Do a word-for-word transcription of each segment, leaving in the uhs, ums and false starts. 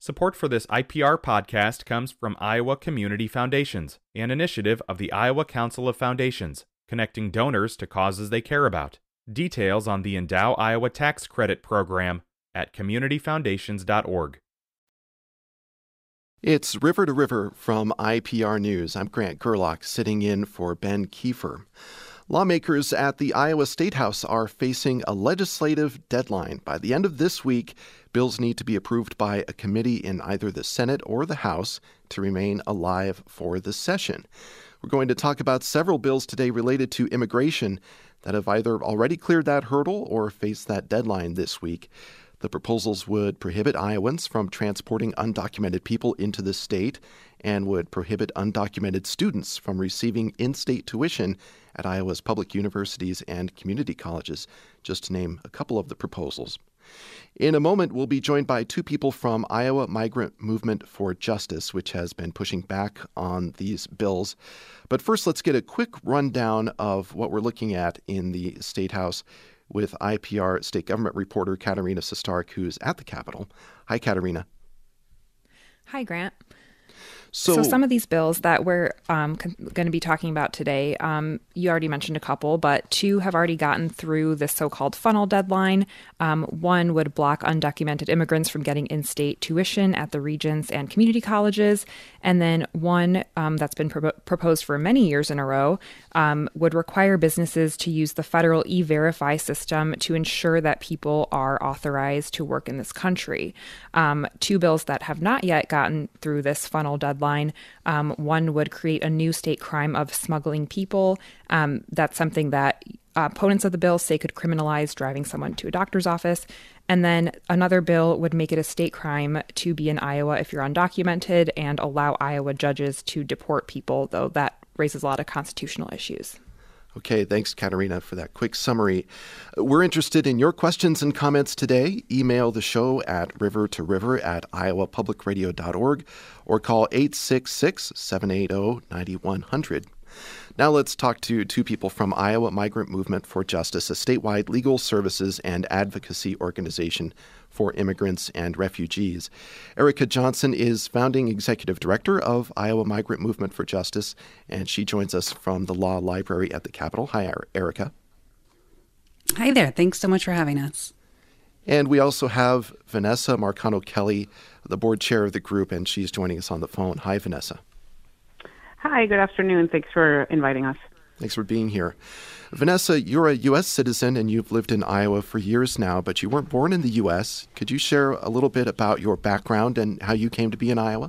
Support for this I P R podcast comes from Iowa Community Foundations, an initiative of the Iowa Council of Foundations, connecting donors to causes they care about. Details on the Endow Iowa Tax Credit Program at community foundations dot org. It's River to River from I P R News. I'm Grant Gerlach, sitting in for Ben Kiefer. Lawmakers at the Iowa State House are facing a legislative deadline. By the end of this week, bills need to be approved by a committee in either the Senate or the House to remain alive for the session. We're going to talk about several bills today related to immigration that have either already cleared that hurdle or face that deadline this week. The proposals would prohibit Iowans from transporting undocumented people into the state and would prohibit undocumented students from receiving in-state tuition at Iowa's public universities and community colleges, just to name a couple of the proposals. In a moment, we'll be joined by two people from Iowa Migrant Movement for Justice, which has been pushing back on these bills. But first, let's get a quick rundown of what we're looking at in the State House with I P R state government reporter Katerina Sostarek, who's at the Capitol. Hi, Katerina. Hi, Grant. So, so some of these bills that we're um, con- going to be talking about today, um, you already mentioned a couple, but two have already gotten through the so-called funnel deadline. Um, one would block undocumented immigrants from getting in-state tuition at the regents and community colleges. And then one um, that's been pro- proposed for many years in a row um, would require businesses to use the federal E-Verify system to ensure that people are authorized to work in this country. Um, two bills that have not yet gotten through this funnel deadline. Um, one would create a new state crime of smuggling people. Um, that's something that uh, opponents of the bill say could criminalize driving someone to a doctor's office. And then another bill would make it a state crime to be in Iowa if you're undocumented and allow Iowa judges to deport people, though that raises a lot of constitutional issues. Okay, thanks, Katerina, for that quick summary. We're interested in your questions and comments today. Email the show at river to river at iowa public radio dot org or call eight six six, seven eight zero, nine one zero zero. Now let's talk to two people from Iowa Migrant Movement for Justice, a statewide legal services and advocacy organization for immigrants and refugees. Erica Johnson is founding executive director of Iowa Migrant Movement for Justice, and she joins us from the Law Library at the Capitol. Hi, Erica. Hi there. Thanks so much for having us. And we also have Vanessa Marcano-Kelly, the board chair of the group, and she's joining us on the phone. Hi, Vanessa. Hi, good afternoon. Thanks for inviting us. Thanks for being here. Vanessa, you're a U S citizen and you've lived in Iowa for years now, but you weren't born in the U S. Could you share a little bit about your background and how you came to be in Iowa?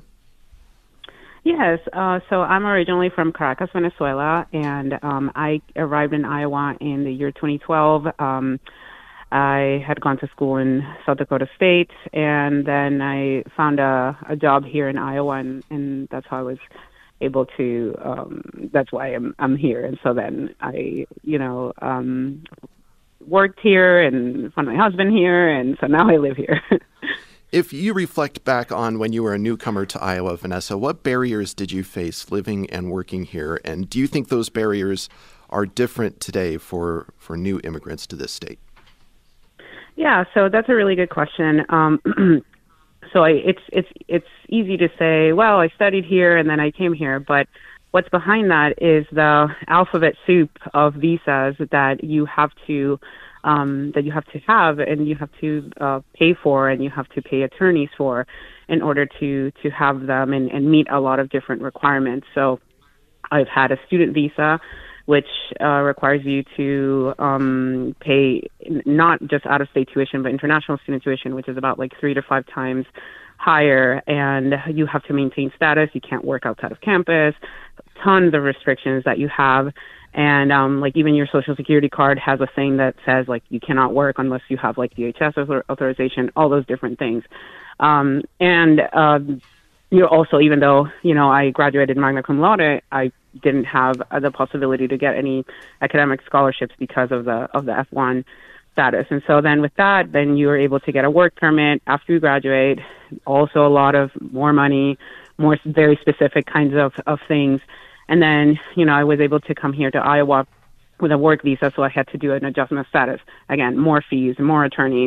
Yes. Uh, so I'm originally from Caracas, Venezuela, and um, I arrived in Iowa in the year twenty twelve. Um, I had gone to school in South Dakota State, and then I found a, a job here in Iowa, and, and that's how I was able to, um, that's why I'm I'm here. And so then I, you know, um, worked here and found my husband here, and so now I live here. If you reflect back on when you were a newcomer to Iowa, Vanessa, what barriers did you face living and working here? And do you think those barriers are different today for, for new immigrants to this state? Yeah, so that's a really good question. Um, So I, it's it's it's easy to say, well, I studied here and then I came here, but what's behind that is the alphabet soup of visas that you have to um, that you have to have and you have to uh, pay for and you have to pay attorneys for in order to to have them and, and meet a lot of different requirements. So I've had a student visa, which uh, requires you to um, pay not just out-of-state tuition, but international student tuition, which is about like three to five times higher. And you have to maintain status. You can't work outside of campus. Tons of restrictions that you have. And um, like even your Social Security card has a thing that says like you cannot work unless you have like D H S authorization, all those different things. Um, and uh, you know, also, even though, you know, I graduated magna cum laude, I didn't have uh, the possibility to get any academic scholarships because of the of the F one status. And so then with that, then you were able to get a work permit after you graduate, also a lot of more money, more very specific kinds of, of things. And then, you know, I was able to come here to Iowa with a work visa, so I had to do an adjustment of status. Again, more fees, more attorneys.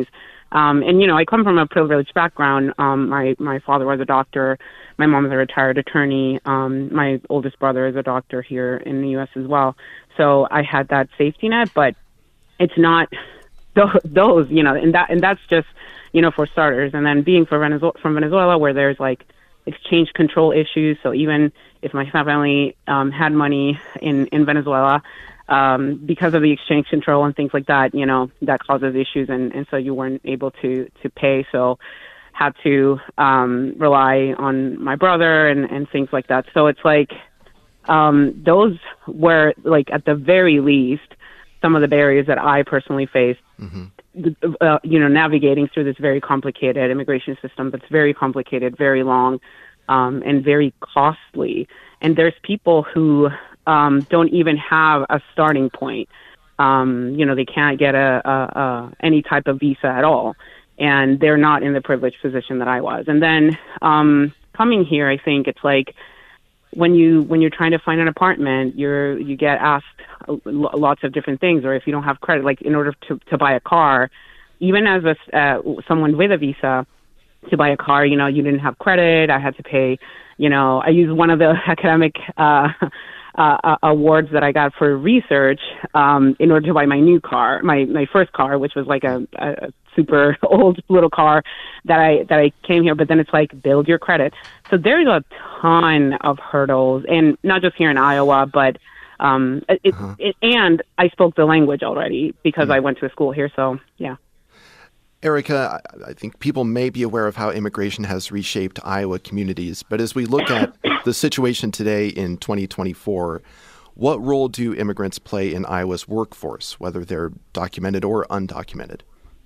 Um, and, you know, I come from a privileged background. Um, my, my father was a doctor. My mom is a retired attorney. Um, my oldest brother is a doctor here in the U S as well. So I had that safety net, but it's not th- those, you know, and that, and that's just, you know, for starters. And then being from Venezuela, from Venezuela, where there's like exchange control issues. So even if my family um, had money in, in Venezuela, um, because of the exchange control and things like that, you know, that causes issues. And, and so you weren't able to, to pay. So had to um, rely on my brother and, and things like that. So it's like um, those were, like, at the very least, some of the barriers that I personally faced, mm-hmm. uh, you know, navigating through this very complicated immigration system that's very complicated, very long, um, and very costly. And there's people who um, don't even have a starting point. Um, you know, they can't get a, a, a any type of visa at all, and they're not in the privileged position that I was. And then um, coming here, I think it's like when you when you're trying to find an apartment, you're you get asked lots of different things, or if you don't have credit, like in order to to buy a car, even as a uh, someone with a visa to buy a car, you know, you didn't have credit. I had to pay, you know, I used one of the academic uh, uh, awards that I got for research um, in order to buy my new car, my, my first car, which was like a, a super old little car that I that I came here. But then it's like, build your credit. So there's a ton of hurdles, and not just here in Iowa, but um, it, uh-huh. it, and I spoke the language already because mm-hmm. I went to a school here. So, yeah. Erica, I think people may be aware of how immigration has reshaped Iowa communities, but as we look at the situation today in twenty twenty-four, what role do immigrants play in Iowa's workforce, whether they're documented or undocumented?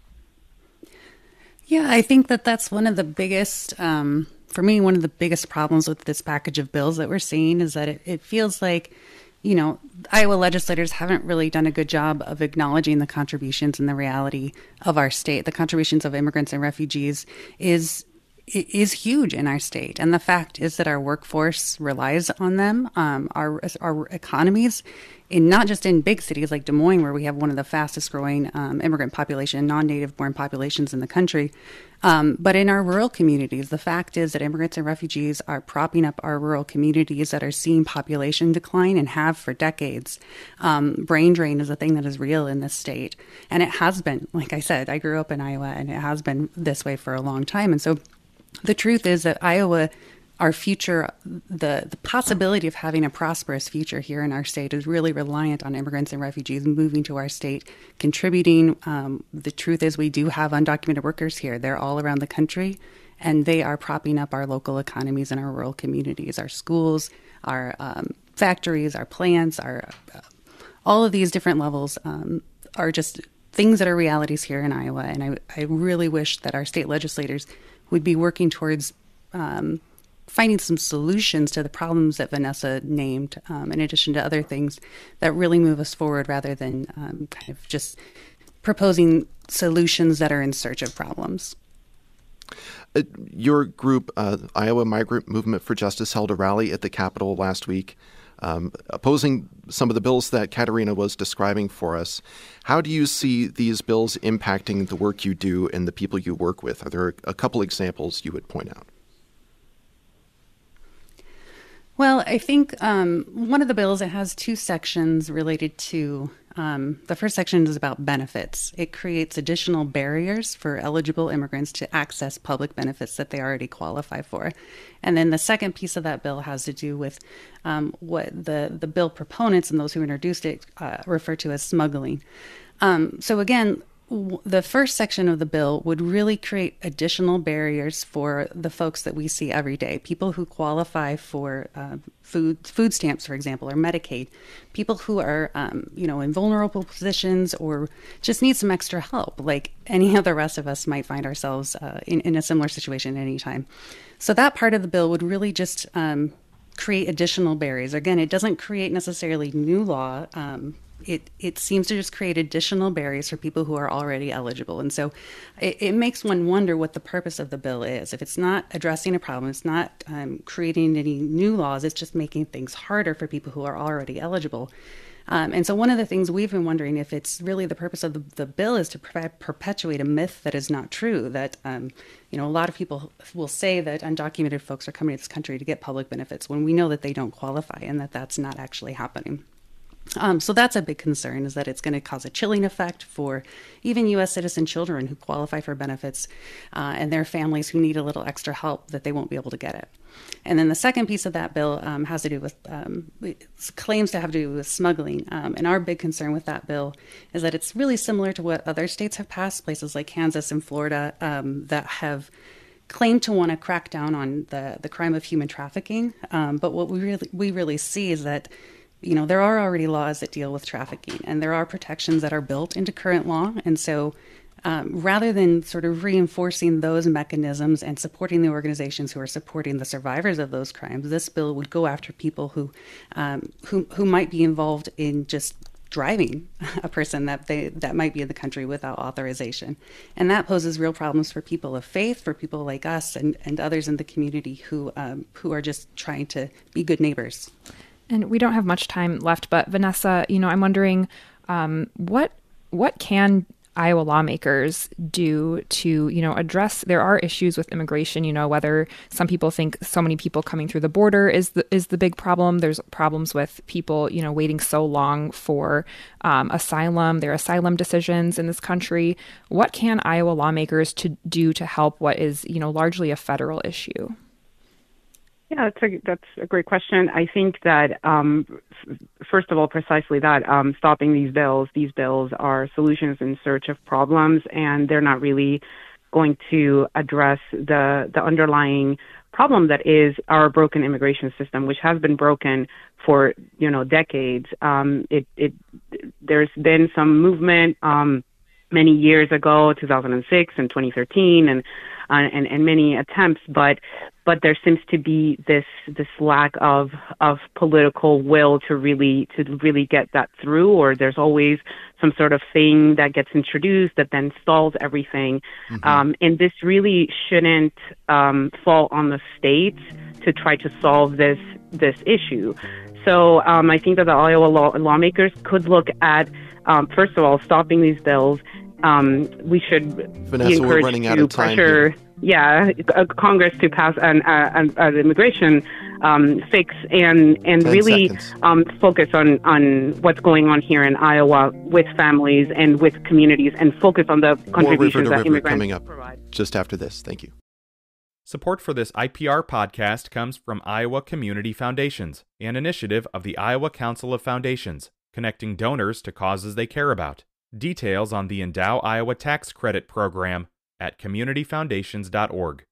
Yeah, I think that that's one of the biggest, um, for me, one of the biggest problems with this package of bills that we're seeing is that it, it feels like, you know, Iowa legislators haven't really done a good job of acknowledging the contributions and the reality of our state. The contributions of immigrants and refugees is is huge in our state. And the fact is that our workforce relies on them. Um, our our economies, in not just in big cities like Des Moines, where we have one of the fastest growing um, immigrant population, non-native born populations in the country, um, but in our rural communities, the fact is that immigrants and refugees are propping up our rural communities that are seeing population decline and have for decades. Um, brain drain is a thing that is real in this state. And it has been, like I said, I grew up in Iowa, and it has been this way for a long time. And so the truth is that Iowa, our future, the, the possibility of having a prosperous future here in our state is really reliant on immigrants and refugees moving to our state, contributing. Um, the truth is we do have undocumented workers here. They're all around the country, and they are propping up our local economies and our rural communities, our schools, our um, factories, our plants, our uh, all of these different levels um, are just things that are realities here in Iowa. And I, I really wish that our state legislators would be working towards um, finding some solutions to the problems that Vanessa named, um, in addition to other things that really move us forward, rather than um, kind of just proposing solutions that are in search of problems. Uh, your group, uh, Iowa Migrant Movement for Justice, held a rally at the Capitol last week, um, opposing some of the bills that Katerina was describing for us. How do you see these bills impacting the work you do and the people you work with? Are there a couple examples you would point out? Well, I think um, one of the bills, it has two sections related to, um, the first section is about benefits. It creates additional barriers for eligible immigrants to access public benefits that they already qualify for. And then the second piece of that bill has to do with um, what the, the bill proponents and those who introduced it uh, refer to as smuggling. Um, so again, the first section of the bill would really create additional barriers for the folks that we see every day, people who qualify for uh, food food stamps, for example, or Medicaid, people who are, um, you know, in vulnerable positions or just need some extra help, like any of the rest of us might find ourselves uh, in, in a similar situation at any time. So that part of the bill would really just um, create additional barriers. Again, it doesn't create necessarily new law. Um, It it seems to just create additional barriers for people who are already eligible. And so it, it makes one wonder what the purpose of the bill is. If it's not addressing a problem, it's not um, creating any new laws, it's just making things harder for people who are already eligible. Um, and so one of the things we've been wondering if it's really the purpose of the, the bill is to per- perpetuate a myth that is not true, that, um, you know, a lot of people will say that undocumented folks are coming to this country to get public benefits when we know that they don't qualify and that that's not actually happening. Um, so that's a big concern, is that it's going to cause a chilling effect for even U S citizen children who qualify for benefits uh, and their families who need a little extra help, that they won't be able to get it. And then the second piece of that bill um, has to do with um, claims to have to do with smuggling. Um, and our big concern with that bill is that it's really similar to what other states have passed, places like Kansas and Florida um, that have claimed to want to crack down on the, the crime of human trafficking. Um, but what we really we really see is that, you know, there are already laws that deal with trafficking, and there are protections that are built into current law. And so um, rather than sort of reinforcing those mechanisms and supporting the organizations who are supporting the survivors of those crimes, this bill would go after people who um, who, who might be involved in just driving a person that they that might be in the country without authorization. And that poses real problems for people of faith, for people like us and, and others in the community who um, who are just trying to be good neighbors. And we don't have much time left, but Vanessa, you know, I'm wondering um, what what can Iowa lawmakers do to, you know, address, there are issues with immigration, you know, whether some people think so many people coming through the border is the, is the big problem. There's problems with people, you know, waiting so long for um, asylum, their asylum decisions in this country. What can Iowa lawmakers to do to help what is, you know, largely a federal issue? Yeah, that's a, that's a great question. I think that, um, f- first of all, precisely that, um, stopping these bills, these bills are solutions in search of problems, and they're not really going to address the, the underlying problem that is our broken immigration system, which has been broken for, you know, decades. Um, it, it, there's been some movement um, many years ago, two thousand six and twenty thirteen, and Uh, and, and many attempts, but but there seems to be this this lack of of political will to really to really get that through, or there's always some sort of thing that gets introduced that then stalls everything. Mm-hmm. Um, and this really shouldn't um, fall on the states to try to solve this this issue. So um, I think that the Iowa law, lawmakers could look at, um, first of all, stopping these bills. Um, we should Vanessa, be encouraged we're running to out of time pressure, here. yeah, uh, Congress to pass an, uh, an, an immigration um, fix and and really um, focus on, on what's going on here in Iowa with families and with communities, and focus on the contributions that immigrants coming up provide. Just after this. Thank you. Support for this I P R podcast comes from Iowa Community Foundations, an initiative of the Iowa Council of Foundations, connecting donors to causes they care about. Details on the Endow Iowa Tax Credit Program at community foundations dot org.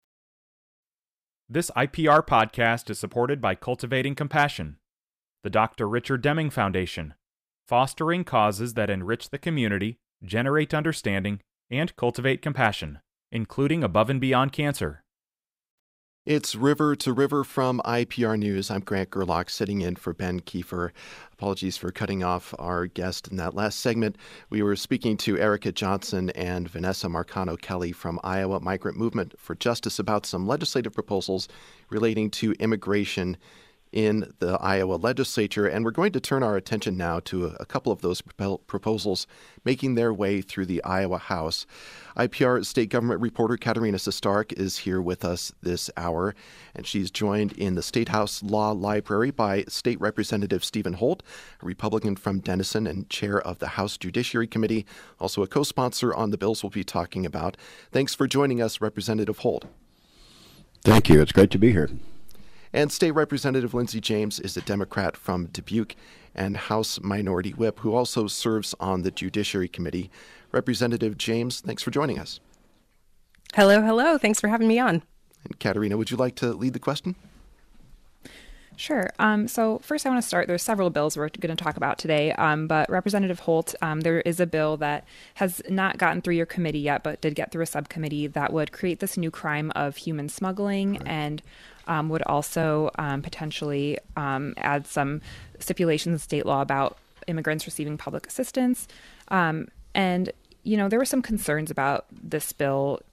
This I P R podcast is supported by Cultivating Compassion, the Doctor Richard Deming Foundation, fostering causes that enrich the community, generate understanding, and cultivate compassion, including Above and Beyond Cancer. It's River to River from I P R News. I'm Grant Gerlach, sitting in for Ben Kiefer. Apologies for cutting off our guest in that last segment. We were speaking to Erica Johnson and Vanessa Marcano Kelly from Iowa Migrant Movement for Justice about some legislative proposals relating to immigration in the Iowa legislature. And we're going to turn our attention now to a couple of those proposals making their way through the Iowa House. I P R State Government reporter Katerina Sestarek is here with us this hour, and she's joined in the State House Law Library by State Representative Stephen Holt, a Republican from Denison and chair of the House Judiciary Committee, also a co-sponsor on the bills we'll be talking about. Thanks for joining us, Representative Holt. Thank you. It's great to be here. And State Representative Lindsey James is a Democrat from Dubuque and House Minority Whip, who also serves on the Judiciary Committee. Representative James, thanks for joining us. Hello, hello. Thanks for having me on. And Katerina, would you like to lead the question? Sure. Um, so first I want to start, there's several bills we're going to talk about today, um, but Representative Holt, um, there is a bill that has not gotten through your committee yet, but did get through a subcommittee that would create this new crime of human smuggling right. and um, would also um, potentially um, add some stipulations in state law about immigrants receiving public assistance. Um, and, you know, there were some concerns about this bill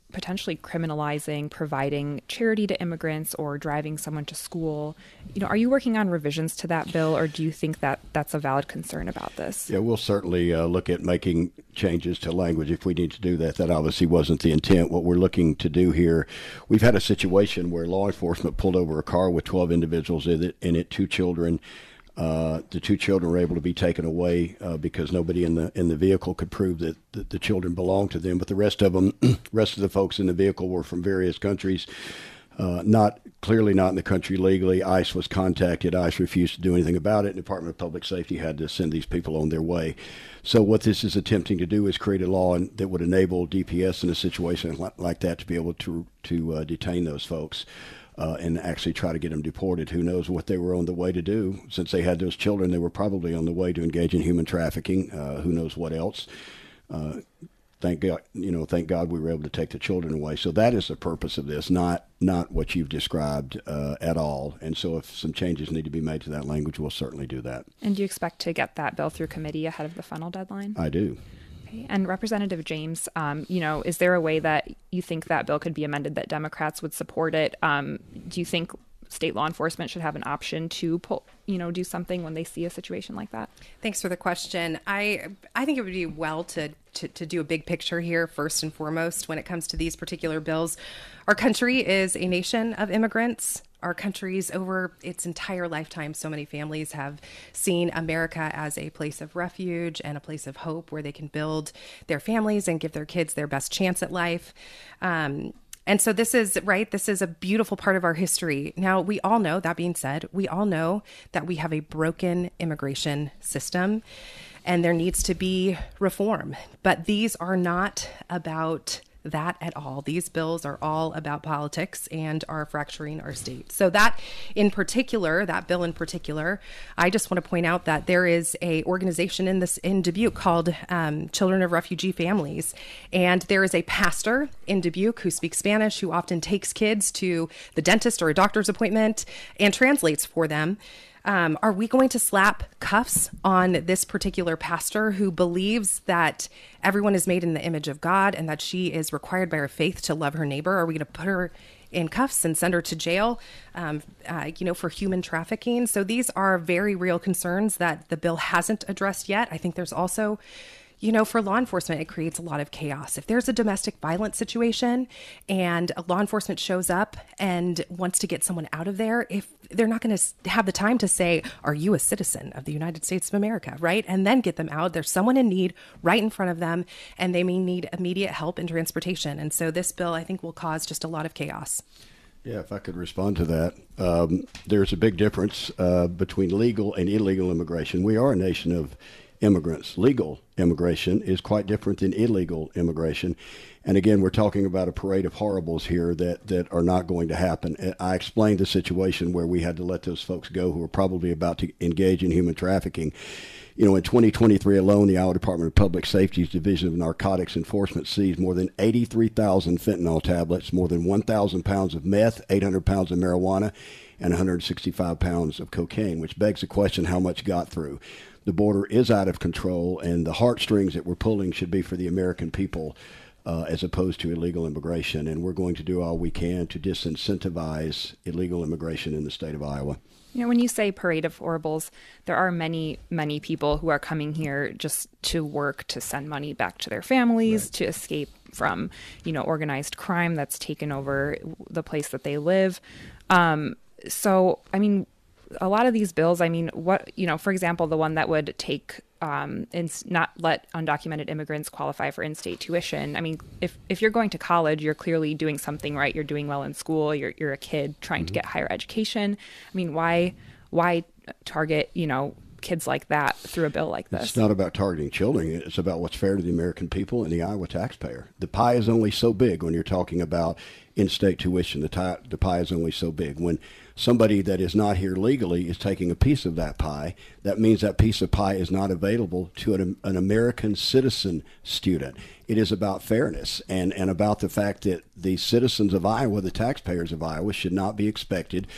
potentially criminalizing providing charity to immigrants or driving someone to school. You know, are you working on revisions to that bill, or do you think that that's a valid concern about this? Yeah, we'll certainly uh, look at making changes to language if we need to do that. That obviously wasn't the intent. What we're looking to do here, we've had a situation where law enforcement pulled over a car with twelve individuals in it, in it two children. Uh, the two children were able to be taken away uh, because nobody in the in the vehicle could prove that, that the children belonged to them. But the rest of them, rest of the folks in the vehicle were from various countries, uh, not clearly not in the country legally. ICE was contacted. ICE refused to do anything about it. The Department of Public Safety had to send these people on their way. So what this is attempting to do is create a law that would enable D P S in a situation like that to be able to to uh, detain those folks. Uh, and actually try to get them deported. Who knows what they were on the way to do? Since they had those children, they were probably on the way to engage in human trafficking. Uh, who knows what else? Uh, thank God, you know, thank God we were able to take the children away. So that is the purpose of this, not not what you've described uh, at all. And so if some changes need to be made to that language, we'll certainly do that. And do you expect to get that bill through committee ahead of the final deadline? I do. And Representative James, um, you know, is there a way that you think that bill could be amended that Democrats would support it? Um, do you think state law enforcement should have an option to pull, you know, do something when they see a situation like that? Thanks for the question. I I think it would be well to, to, to do a big picture here first and foremost when it comes to these particular bills. Our country is a nation of immigrants. Our country's over its entire lifetime, so many families have seen America as a place of refuge and a place of hope where they can build their families and give their kids their best chance at life. Um, and so this is, right, this is a beautiful part of our history. Now, we all know, that being said, we all know that we have a broken immigration system and there needs to be reform. But these are not about that at all. These bills are all about politics and are fracturing our state. So that in particular, that bill in particular, I just want to point out that there is a organization in this in Dubuque called um, Children of Refugee Families. And there is a pastor in Dubuque who speaks Spanish, who often takes kids to the dentist or a doctor's appointment and translates for them. Um, are we going to slap cuffs on this particular pastor who believes that everyone is made in the image of God and that she is required by her faith to love her neighbor? Are we going to put her in cuffs and send her to jail, um, uh, you know, for human trafficking? So these are very real concerns that the bill hasn't addressed yet. I think there's also, you know, for law enforcement, it creates a lot of chaos. If there's a domestic violence situation and a law enforcement shows up and wants to get someone out of there, if they're not going to have the time to say, are you a citizen of the United States of America, right? And then get them out. There's someone in need right in front of them, and they may need immediate help and transportation. And so this bill, I think, will cause just a lot of chaos. Yeah, if I could respond to that. Um, there's a big difference uh, between legal and illegal immigration. We are a nation of immigrants. Legal immigration is quite different than illegal immigration. And again, we're talking about a parade of horribles here that, that are not going to happen. I explained the situation where we had to let those folks go who were probably about to engage in human trafficking. You know, in twenty twenty-three alone, the Iowa Department of Public Safety's Division of Narcotics Enforcement seized more than eighty-three thousand fentanyl tablets, more than one thousand pounds of meth, eight hundred pounds of marijuana, and one hundred sixty-five pounds of cocaine, which begs the question how much got through. The border is out of control, and the heartstrings that we're pulling should be for the American people uh, as opposed to illegal immigration. And we're going to do all we can to disincentivize illegal immigration in the state of Iowa. You know, when you say parade of horribles, there are many, many people who are coming here just to work, to send money back to their families, right, to escape from, you know, organized crime that's taken over the place that they live. Um, so, I mean, a lot of these bills, I mean, what, you know, for example, the one that would take, um, and not let undocumented immigrants qualify for in-state tuition. I mean, if, if you're going to college, you're clearly doing something right. You're doing well in school. You're, you're a kid trying mm-hmm. to get higher education. I mean, why, why target, you know, kids like that through a bill like this? It's not about targeting children. It's about what's fair to the American people and the Iowa taxpayer. The pie is only so big when you're talking about in-state tuition. The, tie, the pie is only so big. When somebody that is not here legally is taking a piece of that pie, that means that piece of pie is not available to an, an American citizen student. It is about fairness and, and about the fact that the citizens of Iowa, the taxpayers of Iowa, should not be expected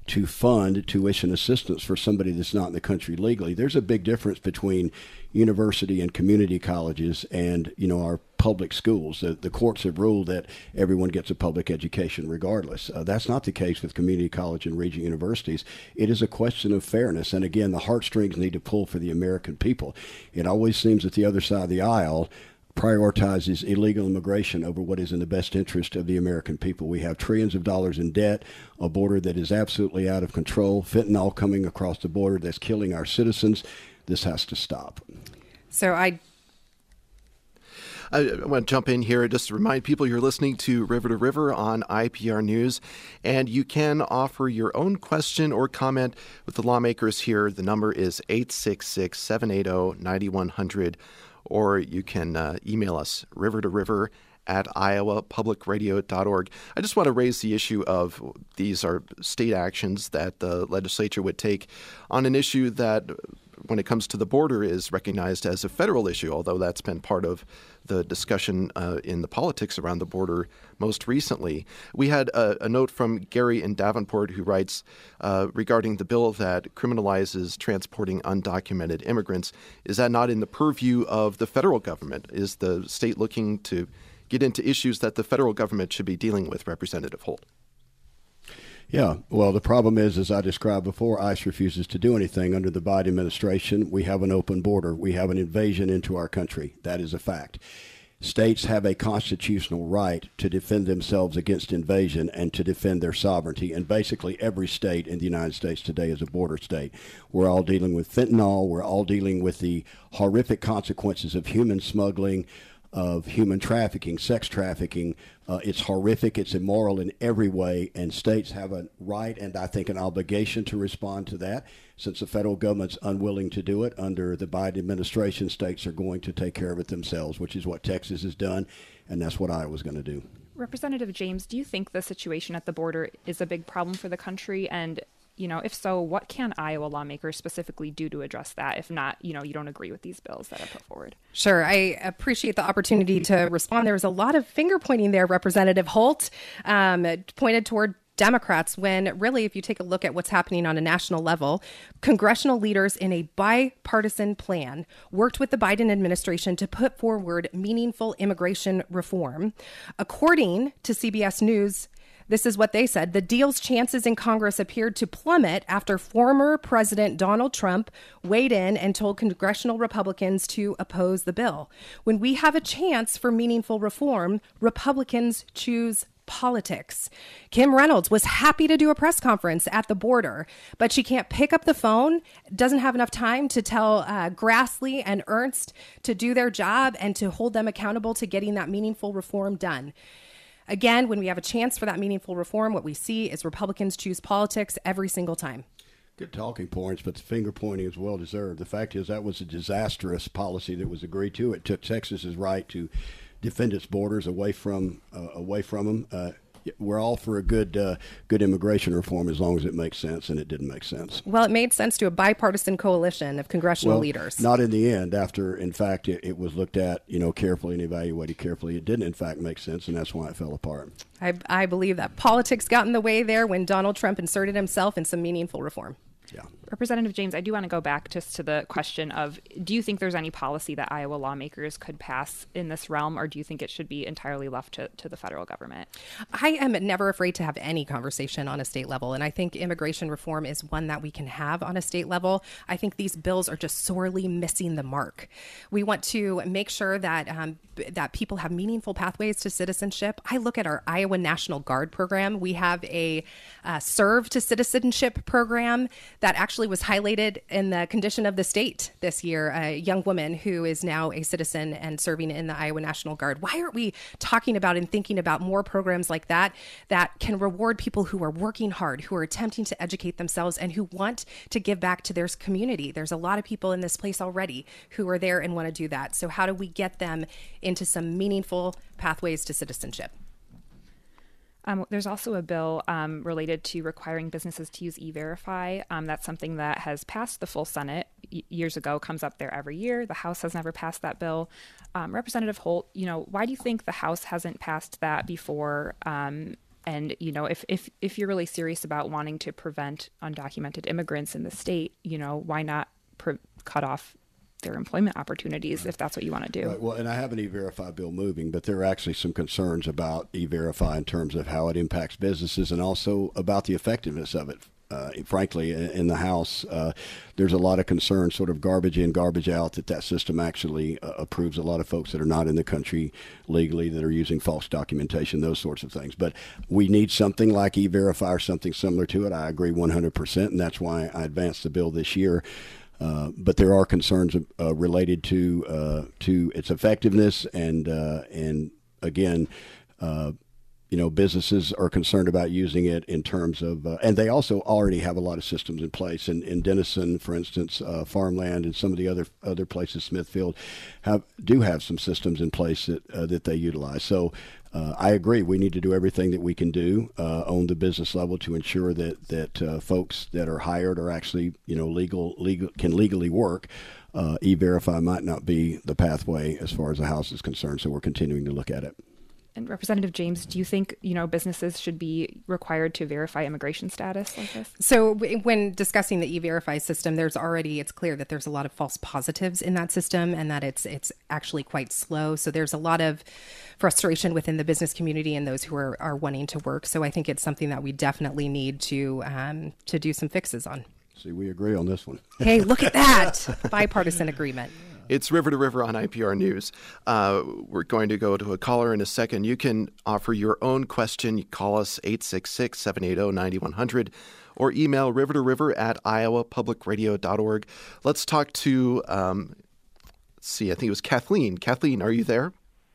to fund tuition assistance for somebody that's not in the country legally. There's a big difference between university and community colleges and, you know, our public schools. The, the courts have ruled that everyone gets a public education regardless. Uh, that's not the case with community college and regional universities. It is a question of fairness. And again, the heartstrings need to pull for the American people. It always seems that the other side of the aisle prioritizes illegal immigration over what is in the best interest of the American people. We have trillions of dollars in debt, a border that is absolutely out of control, fentanyl coming across the border that's killing our citizens. This has to stop. So I I want to jump in here just to remind people you're listening to River to River on I P R News, and you can offer your own question or comment with the lawmakers here. The number is eight six six, seven eight zero, nine one zero zero, or you can uh, email us, river to river at iowa public radio dot org. I just want to raise the issue of these are state actions that the legislature would take on an issue that, when it comes to the border, is recognized as a federal issue, although that's been part of the discussion uh, in the politics around the border most recently. We had a, a note from Gary in Davenport who writes uh, regarding the bill that criminalizes transporting undocumented immigrants. Is that not in the purview of the federal government? Is the state looking to get into issues that the federal government should be dealing with, Representative Holt? Yeah, well, the problem is, as I described before, ICE refuses to do anything. Under the Biden administration, we have an open border. We have an invasion into our country. That is a fact. States have a constitutional right to defend themselves against invasion and to defend their sovereignty. And basically every state in the United States today is a border state. We're all dealing with fentanyl. We're all dealing with the horrific consequences of human smuggling, of human trafficking, sex trafficking. Uh, it's horrific. It's immoral in every way, and states have a right and I think an obligation to respond to that. Since the federal government's unwilling to do it under the Biden administration, states are going to take care of it themselves, which is what Texas has done, and that's what Iowa's going to do. Representative James, do you think the situation at the border is a big problem for the country? And, you know, if so, what can Iowa lawmakers specifically do to address that? If not, you know, you don't agree with these bills that are put forward. Sure. I appreciate the opportunity to respond. There was a lot of finger pointing there, Representative Holt, um, pointed toward Democrats, when really, if you take a look at what's happening on a national level, congressional leaders in a bipartisan plan worked with the Biden administration to put forward meaningful immigration reform. According to C B S News, this is what they said. The deal's chances in Congress appeared to plummet after former President Donald Trump weighed in and told congressional Republicans to oppose the bill. When we have a chance for meaningful reform, Republicans choose politics. Kim Reynolds was happy to do a press conference at the border, but she can't pick up the phone, doesn't have enough time to tell uh, Grassley and Ernst to do their job and to hold them accountable to getting that meaningful reform done. Again, when we have a chance for that meaningful reform, what we see is Republicans choose politics every single time. Good talking points, but the finger pointing is well deserved. The fact is that was a disastrous policy that was agreed to. It took Texas's right to defend its borders away from uh, away from them. Uh, we're all for a good uh, good immigration reform as long as it makes sense, and it didn't make sense. Well, it made sense to a bipartisan coalition of congressional well, leaders. Not in the end. After, in fact, it, it was looked at, you know, carefully and evaluated carefully. It didn't, in fact, make sense, and that's why it fell apart. I, I believe that politics got in the way there when Donald Trump inserted himself in some meaningful reform. Yeah. Representative James, I do want to go back just to the question of, do you think there's any policy that Iowa lawmakers could pass in this realm, or do you think it should be entirely left to, to the federal government? I am never afraid to have any conversation on a state level, and I think immigration reform is one that we can have on a state level. I think these bills are just sorely missing the mark. We want to make sure that um, that people have meaningful pathways to citizenship. I look at our Iowa National Guard program. We have a uh, Serve to Citizenship program that actually was highlighted in the condition of the state this year, a young woman who is now a citizen and serving in the Iowa National Guard. Why aren't we talking about and thinking about more programs like that that can reward people who are working hard, who are attempting to educate themselves, and who want to give back to their community? There's a lot of people in this place already who are there and want to do that. So how do we get them into some meaningful pathways to citizenship? Um, there's also a bill um, related to requiring businesses to use E-Verify. Um, that's something that has passed the full Senate y- years ago, comes up there every year. The House has never passed that bill. Um, Representative Holt, you know, why do you think the House hasn't passed that before? Um, And, you know, if, if, if you're really serious about wanting to prevent undocumented immigrants in the state, you know, why not pre- cut off their employment opportunities if that's what you want to do? Right. Well, and I have an E-Verify bill moving, but there are actually some concerns about E-Verify in terms of how it impacts businesses and also about the effectiveness of it. Uh, frankly, in the House, uh, there's a lot of concern, sort of garbage in, garbage out, that that system actually uh, approves a lot of folks that are not in the country legally, that are using false documentation, those sorts of things. But we need something like E-Verify or something similar to it. I agree one hundred percent, and that's why I advanced the bill this year. Uh, but there are concerns uh, related to uh, to its effectiveness, and uh, and again, uh, you know, businesses are concerned about using it in terms of, uh, and they also already have a lot of systems in place. In, in Denison, for instance, uh, Farmland, and some of the other other places, Smithfield, have do have some systems in place that uh, that they utilize. So uh, I agree, we need to do everything that we can do uh, on the business level to ensure that that uh, folks that are hired are actually, you know, legal legal can legally work. Uh, E-Verify might not be the pathway as far as the House is concerned, so we're continuing to look at it. And Representative James, do you think, you know, businesses should be required to verify immigration status like this? So w- when discussing the E-Verify system, there's already, it's clear that there's a lot of false positives in that system and that it's it's actually quite slow. So there's a lot of frustration within the business community and those who are, are wanting to work. So I think it's something that we definitely need to um, to do some fixes on. See, we agree on this one. Hey, look at that. Bipartisan agreement. It's River to River on I P R News. Uh, we're going to go to a caller in a second. You can offer your own question. You call us eight six six, seven eight zero, nine one zero zero or email river to river at iowa public radio dot org. Let's talk to, um, let's see, I think it was Kathleen. Kathleen, are you there?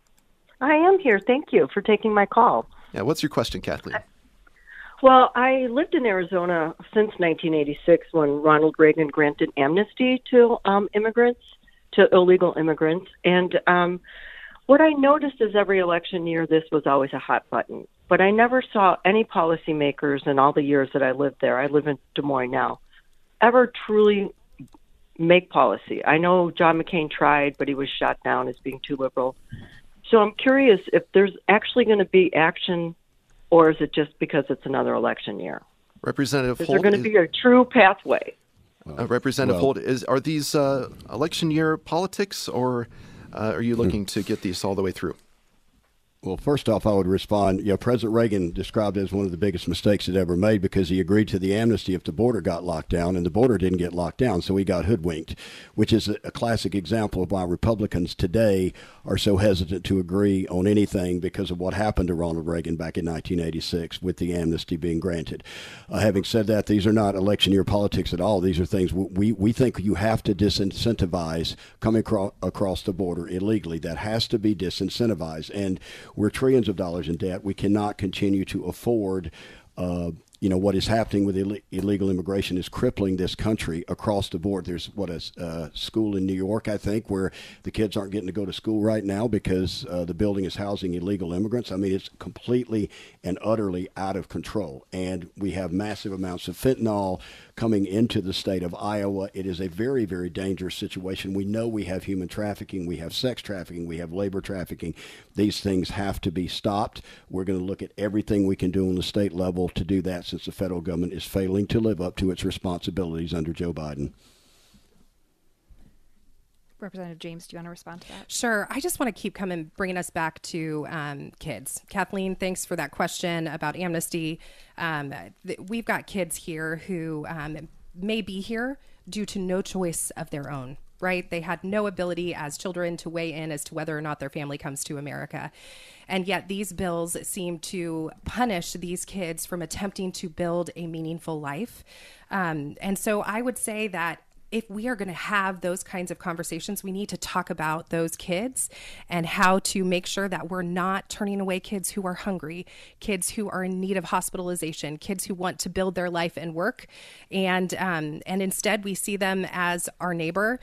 I am here. Thank you for taking my call. Yeah, what's your question, Kathleen? Well, I lived in Arizona since nineteen eighty-six when Ronald Reagan granted amnesty to um, immigrants. to illegal immigrants. And um, what I noticed is every election year, this was always a hot button. But I never saw any policymakers in all the years that I lived there, I live in Des Moines now, ever truly make policy. I know John McCain tried, but he was shot down as being too liberal. So I'm curious if there's actually going to be action, or is it just because it's another election year? Representative Is Holt, there going to is, be a true pathway? uh, Representative well, Holt, is are these uh, election year politics, or uh, are you looking to get these all the way through? Well, first off, I would respond, you know, President Reagan described it as one of the biggest mistakes he'd ever made because he agreed to the amnesty if the border got locked down, and the border didn't get locked down, so he got hoodwinked, which is a, a classic example of why Republicans today are so hesitant to agree on anything because of what happened to Ronald Reagan back in nineteen eighty-six with the amnesty being granted. Uh, having said that, these are not election year politics at all. These are things we, we think you have to disincentivize coming across, across the border illegally. That has to be disincentivized, and we're trillions of dollars in debt. We cannot continue to afford, uh, you know, what is happening with Ill- illegal immigration is crippling this country across the board. There's what a uh, school in New York, I think, where the kids aren't getting to go to school right now because uh, the building is housing illegal immigrants. I mean, it's completely and utterly out of control. And we have massive amounts of fentanyl coming into the state of Iowa. It is a very, very dangerous situation. We know we have human trafficking, we have sex trafficking, we have labor trafficking. These things have to be stopped. We're going to look at everything we can do on the state level to do that, since the federal government is failing to live up to its responsibilities under Joe Biden. Representative James, do you want to respond to that? Sure. I just want to keep coming, bringing us back to um, kids. Kathleen, thanks for that question about amnesty. Um, th- we've got kids here who um, may be here due to no choice of their own, right? They had no ability as children to weigh in as to whether or not their family comes to America. And yet these bills seem to punish these kids from attempting to build a meaningful life. Um, and so I would say that if we are going to have those kinds of conversations, we need to talk about those kids and how to make sure that we're not turning away kids who are hungry, kids who are in need of hospitalization, kids who want to build their life and work. And, um, and instead we see them as our neighbor.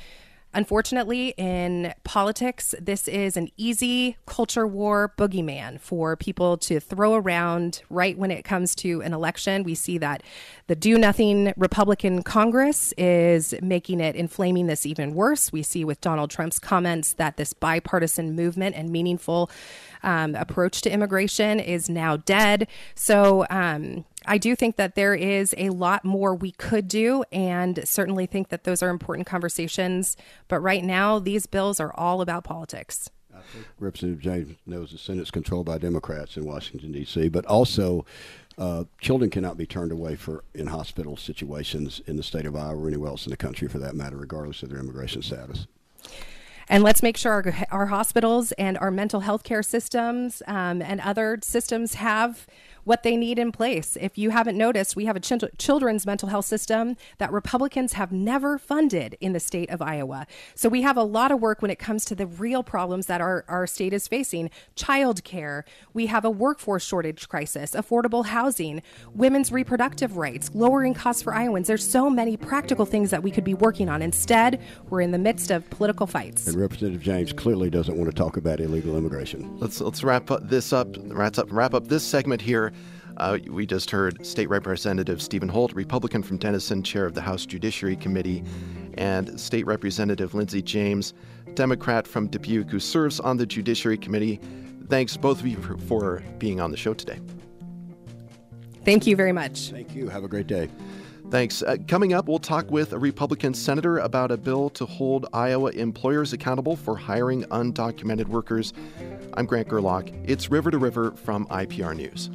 Unfortunately, in politics, this is an easy culture war boogeyman for people to throw around right when it comes to an election. We see that the do-nothing Republican Congress is making it, inflaming this even worse. We see with Donald Trump's comments that this bipartisan movement and meaningful um, approach to immigration is now dead. So um, I do think that there is a lot more we could do, and certainly think that those are important conversations. But right now, these bills are all about politics. I think Representative James knows the Senate's controlled by Democrats in Washington, D C, but also uh, children cannot be turned away for in hospital situations in the state of Iowa or anywhere else in the country, for that matter, regardless of their immigration status. And let's make sure our, our hospitals and our mental health care systems um, and other systems have what they need in place. If you haven't noticed, we have a ch- children's mental health system that Republicans have never funded in the state of Iowa. So we have a lot of work when it comes to the real problems that our, our state is facing. Child care. We have a workforce shortage crisis, affordable housing, women's reproductive rights, lowering costs for Iowans. There's so many practical things that we could be working on. Instead, we're in the midst of political fights. And Representative James clearly doesn't want to talk about illegal immigration. Let's let's wrap up this up. Wrap up wrap up this segment here. Uh, we just heard State Representative Stephen Holt, Republican from Denison, chair of the House Judiciary Committee, and State Representative Lindsey James, Democrat from Dubuque, who serves on the Judiciary Committee. Thanks both of you for, for being on the show today. Thank you very much. Thank you. Have a great day. Thanks. Uh, coming up, we'll talk with a Republican senator about a bill to hold Iowa employers accountable for hiring undocumented workers. I'm Grant Gerlach. It's River to River from I P R News.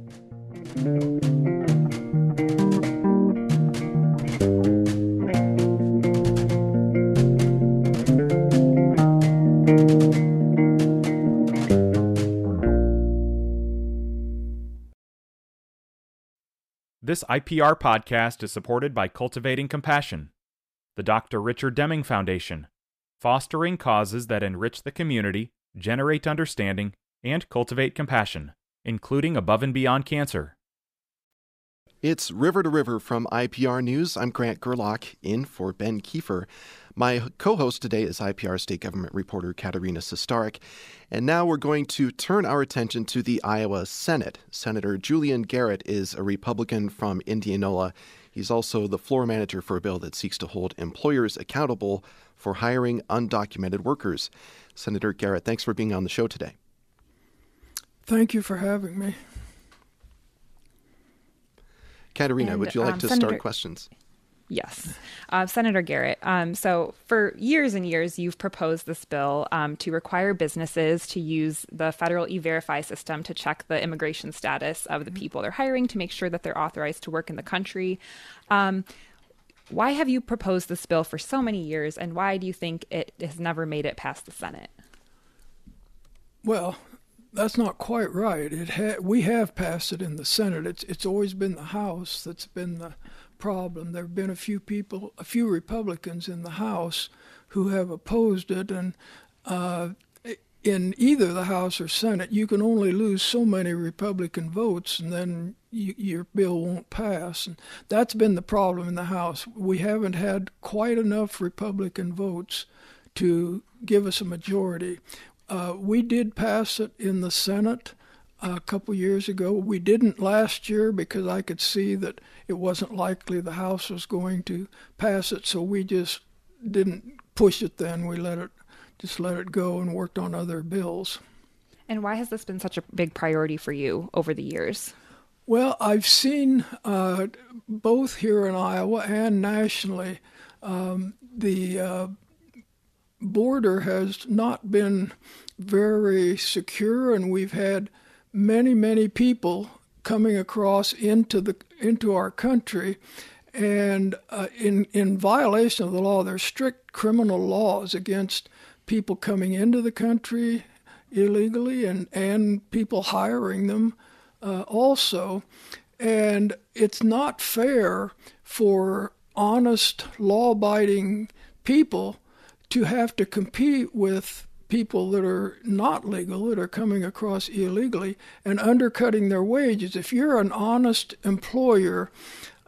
This I P R podcast is supported by Cultivating Compassion, the Doctor Richard Deming Foundation, fostering causes that enrich the community, generate understanding, and cultivate compassion, including above and beyond cancer. It's River to River from I P R News. I'm Grant Gerlach, in for Ben Kiefer. My co-host today is I P R State Government reporter Katerina Sestarek. And now we're going to turn our attention to the Iowa Senate. Senator Julian Garrett is a Republican from Indianola. He's also the floor manager for a bill that seeks to hold employers accountable for hiring undocumented workers. Senator Garrett, thanks for being on the show today. Thank you for having me. Katerina, And, would you like um, to Senator- start questions? Yes. Uh, Senator Garrett, um, so for years and years, you've proposed this bill um, to require businesses to use the federal E-Verify system to check the immigration status of the people they're hiring to make sure that they're authorized to work in the country. Um, why have you proposed this bill for so many years, and why do you think it has never made it past the Senate? Well, that's not quite right. It ha- we have passed it in the Senate. It's it's always been the House that's been the problem. There have been a few people, a few Republicans in the House who have opposed it, and uh, in either the House or Senate, you can only lose so many Republican votes, and then you, your bill won't pass. And that's been the problem in the House. We haven't had quite enough Republican votes to give us a majority. Uh, we did pass it in the Senate a couple years ago. We didn't last year because I could see that it wasn't likely the House was going to pass it, so we just didn't push it then. We let it just let it go and worked on other bills. And why has this been such a big priority for you over the years? Well, I've seen uh, both here in Iowa and nationally, um, the uh, border has not been very secure, and we've had many, many people coming across into the into our country, and uh, in in violation of the law. There's strict criminal laws against people coming into the country illegally, and and people hiring them uh, also, and it's not fair for honest, law-abiding people to have to compete with people that are not legal, that are coming across illegally and undercutting their wages. If you're an honest employer,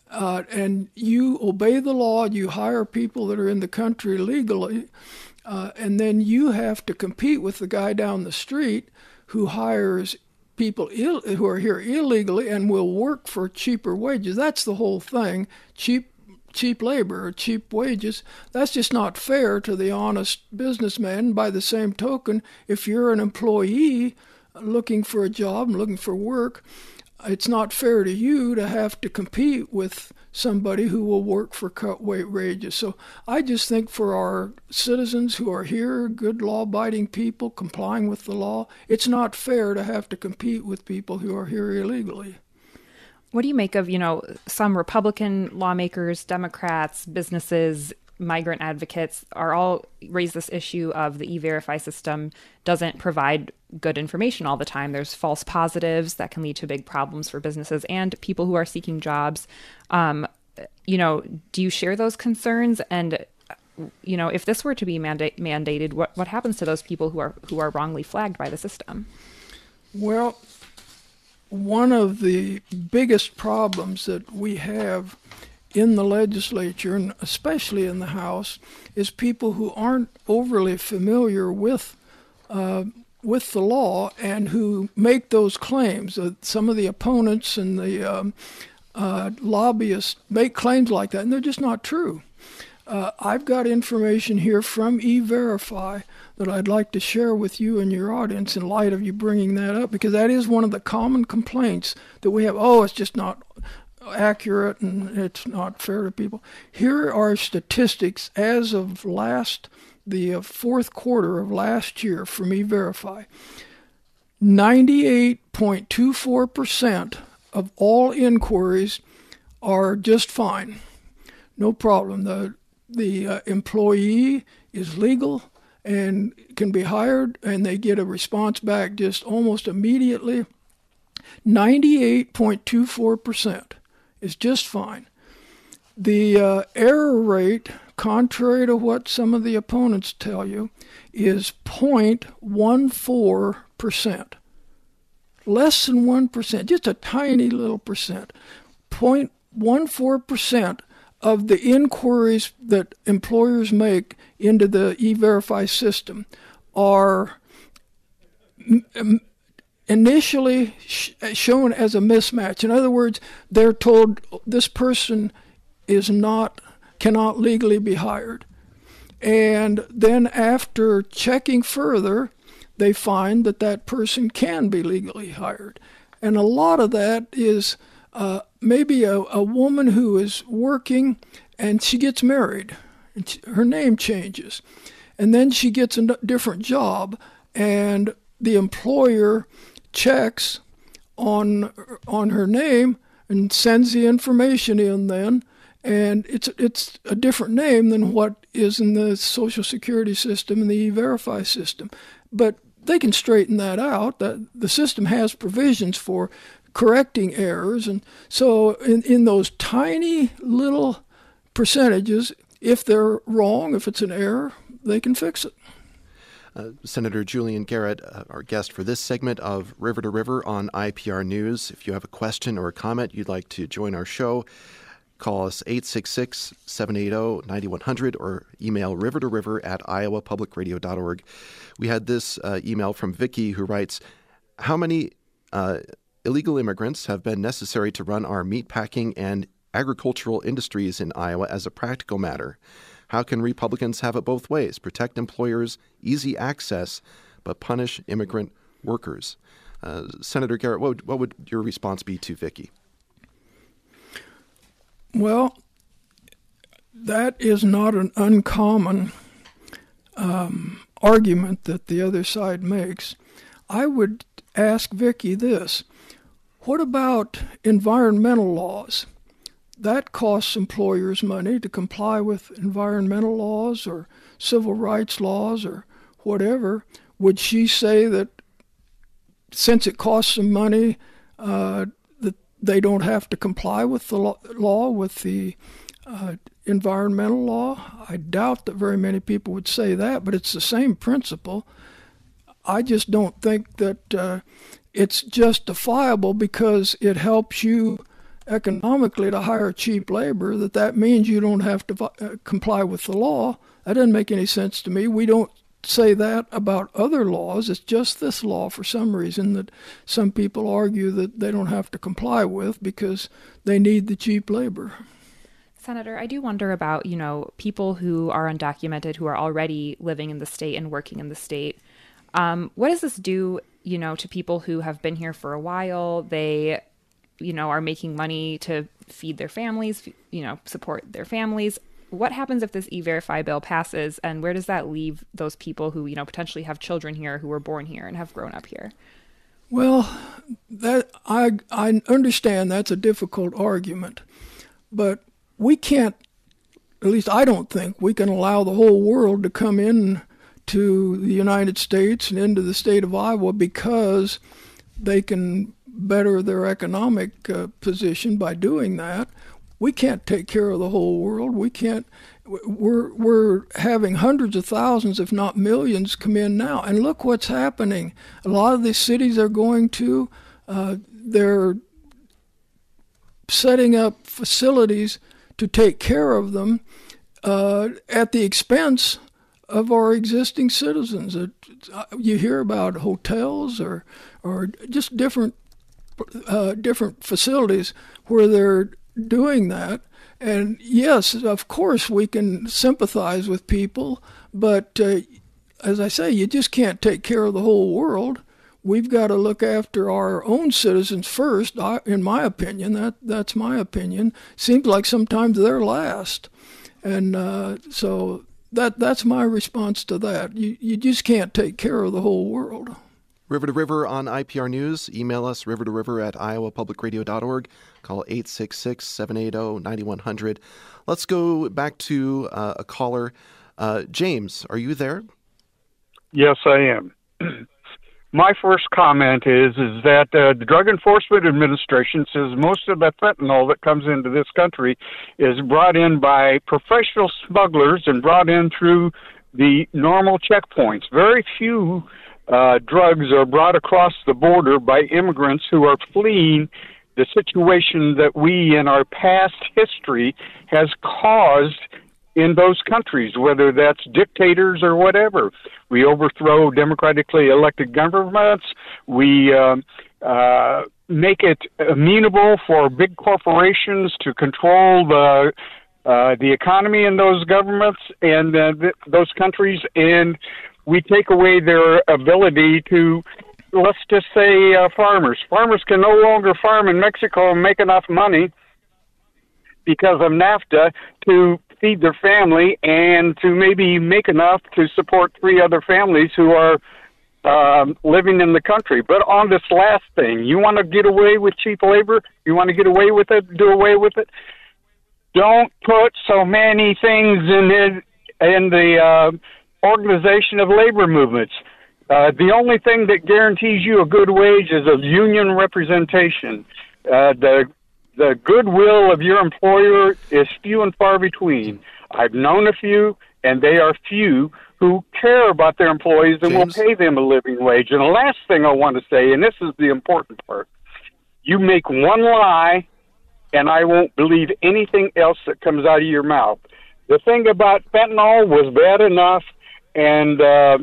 uh, and you obey the law, you hire people that are in the country legally, uh, and then you have to compete with the guy down the street who hires people Ill- who are here illegally and will work for cheaper wages. That's the whole thing. Cheap cheap labor or cheap wages. That's just not fair to the honest businessman. By the same token, if you're an employee looking for a job and looking for work, it's not fair to you to have to compete with somebody who will work for cut weight wages. So I just think for our citizens who are here, good law-abiding people complying with the law, it's not fair to have to compete with people who are here illegally. What do you make of, you know, some Republican lawmakers, Democrats, businesses, migrant advocates are all raise this issue of the E-Verify system doesn't provide good information all the time. There's false positives that can lead to big problems for businesses and people who are seeking jobs. Um, you know, do you share those concerns? And, you know, if this were to be mandate, mandated, what, what happens to those people who are who are wrongly flagged by the system? Well, one of the biggest problems that we have in the legislature, and especially in the House, is people who aren't overly familiar with uh, with the law and who make those claims. Uh, some of the opponents and the um, uh, lobbyists make claims like that, and they're just not true. Uh, I've got information here from E-Verify that I'd like to share with you and your audience in light of you bringing that up, because that is one of the common complaints that we have. Oh, it's just not accurate and it's not fair to people. Here are statistics as of last, the uh, fourth quarter of last year from E-Verify. ninety-eight point two four percent of all inquiries are just fine. No problem. The the uh, employee is legal and can be hired, and they get a response back just almost immediately. ninety-eight point two four percent is just fine. The uh, error rate, contrary to what some of the opponents tell you, is zero point one four percent. Less than one percent, just a tiny little percent. zero point one four percent of the inquiries that employers make into the E-Verify system are m- initially sh- shown as a mismatch. In other words, they're told this person is not, cannot legally be hired. And then after checking further, they find that that person can be legally hired. And a lot of that is uh, maybe a, a woman who is working and she gets married. And she, her name changes. And then she gets a different job, and the employer checks on on her name and sends the information in then, and it's it's a different name than what is in the Social Security system and the E-Verify system. But they can straighten that out. That the system has provisions for correcting errors, and so in, in those tiny little percentages, if they're wrong, if it's an error, they can fix it. Uh, Senator Julian Garrett, uh, our guest for this segment of River to River on I P R News. If you have a question or a comment you'd like to join our show, call us eight six six, seven eight zero, nine one zero zero or email river to river at iowa public radio dot org. We had this uh, email from Vicky, who writes, how many uh, illegal immigrants have been necessary to run our meatpacking and agricultural industries in Iowa as a practical matter? How can Republicans have it both ways? Protect employers' easy access, but punish immigrant workers? Uh, Senator Garrett, what would, what would your response be to Vicky? Well, that is not an uncommon um, argument that the other side makes. I would ask Vicky this. What about environmental laws? That costs employers money to comply with environmental laws or civil rights laws or whatever. Would she say that since it costs them money, uh, that they don't have to comply with the law, with the uh, environmental law? I doubt that very many people would say that, but it's the same principle. I just don't think that uh, it's justifiable because it helps you economically to hire cheap labor, that that means you don't have to uh, comply with the law. That doesn't make any sense to me. We don't say that about other laws. It's just this law, for some reason, that some people argue that they don't have to comply with because they need the cheap labor. Senator, I do wonder about, you know, people who are undocumented, who are already living in the state and working in the state. Um, what does this do, you know, to people who have been here for a while? They, you know, are making money to feed their families, you know, support their families. What happens if this E-Verify bill passes, and where does that leave those people who, you know, potentially have children here, who were born here and have grown up here? Well, that I I understand that's a difficult argument, but we can't, at least I don't think, we can allow the whole world to come in to the United States and into the state of Iowa because they can better their economic uh, position by doing that. We can't take care of the whole world. We can't. We're we're having hundreds of thousands, if not millions, come in now. And look what's happening. A lot of these cities are going to, uh, they're setting up facilities to take care of them uh, at the expense of our existing citizens. Uh, you hear about hotels or or just different uh, different facilities where they're doing that. And yes, of course, we can sympathize with people, but uh, as I say, you just can't take care of the whole world. We've got to look after our own citizens first, I, in my opinion. That That's my opinion. Seems like sometimes they're last. And uh, so that that's my response to that. You, you just can't take care of the whole world. River to River on I P R News. Email us, river to river at iowa public radio dot org. Call eight six six, seven eight zero, nine one zero zero. Let's go back to uh, a caller. Uh, James, are you there? Yes, I am. My first comment is is that uh, the Drug Enforcement Administration says most of the fentanyl that comes into this country is brought in by professional smugglers and brought in through the normal checkpoints. Very few uh, drugs are brought across the border by immigrants who are fleeing the situation that we in our past history has caused in those countries, whether that's dictators or whatever. We overthrow democratically elected governments. We uh, uh, make it amenable for big corporations to control the uh, the economy in those governments and uh, th- those countries, and we take away their ability to, let's just say, uh, farmers. Farmers can no longer farm in Mexico and make enough money because of NAFTA to feed their family and to maybe make enough to support three other families who are um, living in the country. But on this last thing, you want to get away with cheap labor? You want to get away with it? Do away with it? Don't put so many things in it, in the uh, organization of labor movements. Uh, the only thing that guarantees you a good wage is a union representation. Uh, the The goodwill of your employer is few and far between. I've known a few, and they are few, who care about their employees and James? will pay them a living wage. And the last thing I want to say, and this is the important part, you make one lie, and I won't believe anything else that comes out of your mouth. The thing about fentanyl was bad enough, and uh,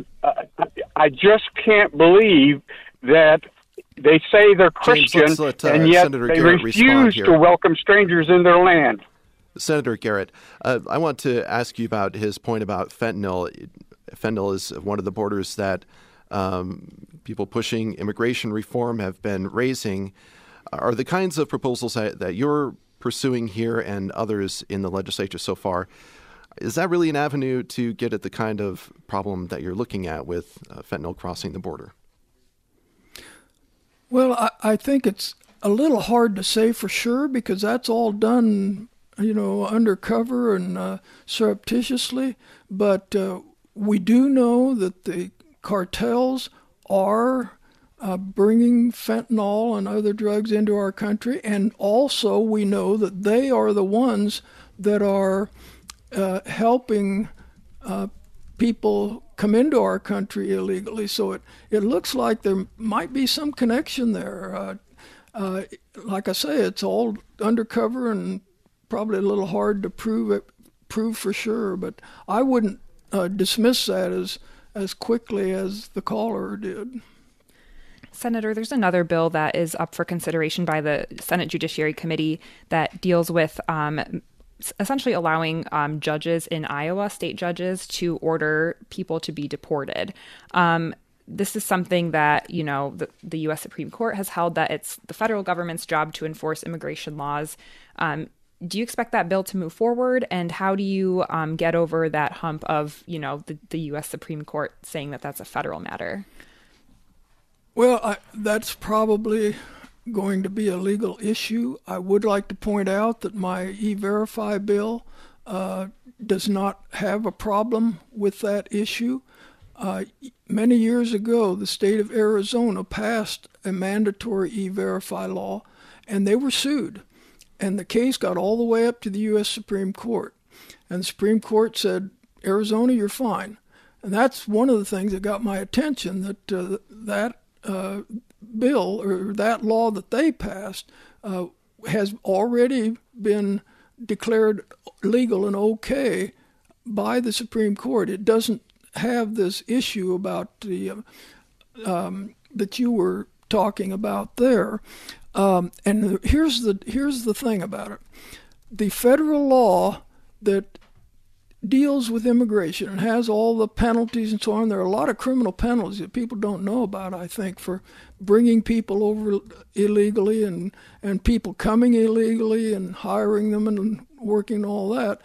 I just can't believe that they say they're Christian, James, let, uh, and yet Senator they Garrett refuse to welcome strangers in their land. Senator Garrett, uh, I want to ask you about his point about fentanyl. Fentanyl is one of the borders that um, people pushing immigration reform have been raising. Are the kinds of proposals that, that you're pursuing here and others in the legislature so far, is that really an avenue to get at the kind of problem that you're looking at with uh, fentanyl crossing the border? Well, I, I think it's a little hard to say for sure because that's all done, you know, undercover and uh, surreptitiously. But uh, we do know that the cartels are uh, bringing fentanyl and other drugs into our country. And also we know that they are the ones that are uh, helping uh, people come into our country illegally. So it, it looks like there might be some connection there. Uh, Uh, like I say, it's all undercover and probably a little hard to prove it, prove for sure. But I wouldn't uh, dismiss that as as quickly as the caller did. Senator, there's another bill that is up for consideration by the Senate Judiciary Committee that deals with um, essentially allowing um, judges in Iowa, state judges, to order people to be deported. Um, this is something that, you know, the, the U S Supreme Court has held that it's the federal government's job to enforce immigration laws. Um, do you expect that bill to move forward? And how do you um, get over that hump of, you know, the, the U S Supreme Court saying that that's a federal matter? Well, I, that's probably going to be a legal issue. I would like to point out that my E-Verify bill uh, does not have a problem with that issue. Uh, many years ago, the state of Arizona passed a mandatory E-Verify law, and they were sued. And the case got all the way up to the U S Supreme Court. And the Supreme Court said, Arizona, you're fine. And that's one of the things that got my attention, that uh, that Uh, bill or that law that they passed uh, has already been declared legal and okay by the Supreme Court. It doesn't have this issue about the uh, um, that you were talking about there. Um, and here's the here's the thing about it: the federal law that deals with immigration and has all the penalties and so on. There are a lot of criminal penalties that people don't know about, I think, for bringing people over illegally and, and people coming illegally and hiring them and working and all that.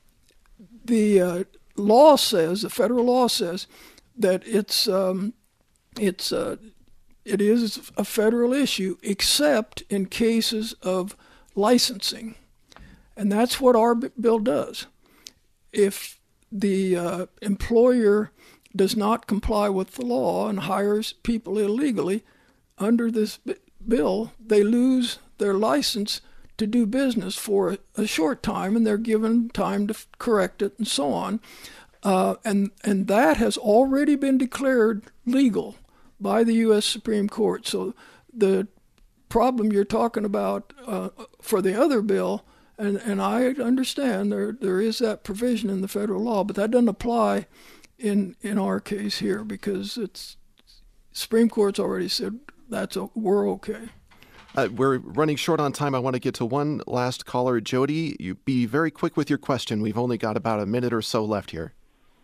The uh, law says, the federal law says, that it's um, it's uh, it is a federal issue except in cases of licensing. And that's what our bill does. If the uh, employer does not comply with the law and hires people illegally, under this b- bill, they lose their license to do business for a, a short time, and they're given time to f- correct it and so on. Uh, and, and that has already been declared legal by the U S Supreme Court. So the problem you're talking about uh, for the other bill, And and I understand there there is that provision in the federal law, but that doesn't apply in in our case here, because it's Supreme Court's already said that's a, we're okay. Uh, we're running short on time. I want to get to one last caller. Jody, you be very quick with your question. We've only got about a minute or so left here.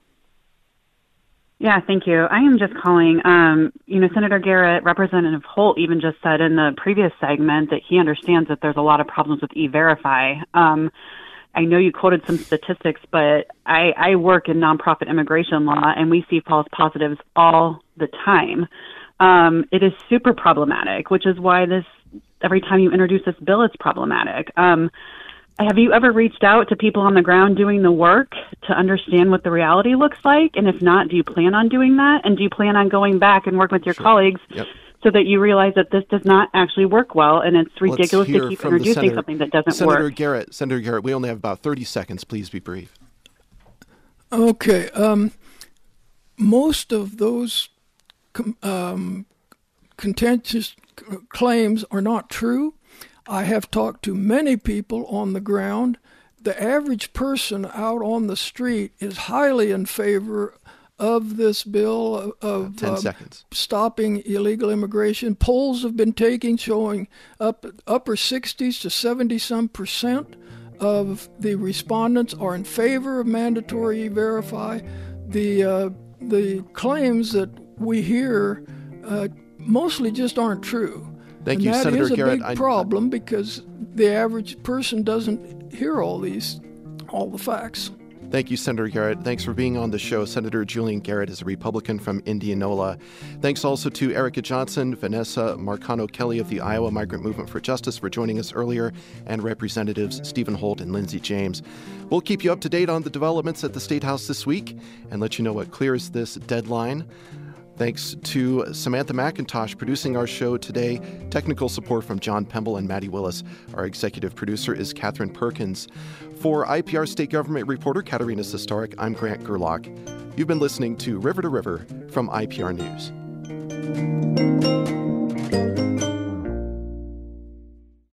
Yeah, thank you. I am just calling. Um, you know, Senator Garrett, Representative Holt even just said in the previous segment that he understands that there's a lot of problems with E-Verify. Um, I know you quoted some statistics, but I, I work in nonprofit immigration law, and we see false positives all the time. Um, it is super problematic, which is why this every time you introduce this bill, it's problematic. Um, Have you ever reached out to people on the ground doing the work to understand what the reality looks like? And if not, do you plan on doing that? And do you plan on going back and working with your sure. colleagues yep. so that you realize that this does not actually work well, and it's ridiculous to keep introducing something that doesn't Senator work? Garrett, Senator Garrett, we only have about thirty seconds. Please be brief. Okay. Um, most of those um, contentious claims are not true. I have talked to many people on the ground. The average person out on the street is highly in favor of this bill of Ten uh, seconds. stopping illegal immigration. Polls have been taken showing up upper sixties to seventy some percent of the respondents are in favor of mandatory E-Verify. The uh, the claims that we hear uh, mostly just aren't true. Thank and you, that Senator is a Garrett. big problem because the average person doesn't hear all these, all the facts. Thank you, Senator Garrett. Thanks for being on the show. Senator Julian Garrett is a Republican from Indianola. Thanks also to Erica Johnson, Vanessa Marcano-Kelly of the Iowa Migrant Movement for Justice for joining us earlier, and Representatives Stephen Holt and Lindsey James. We'll keep you up to date on the developments at the State House this week and let you know what clears this deadline. Thanks to Samantha McIntosh producing our show today. Technical support from John Pemble and Maddie Willis. Our executive producer is Catherine Perkins. For I P R State Government reporter Katerina Sestoric, I'm Grant Gerlach. You've been listening to River to River from I P R News.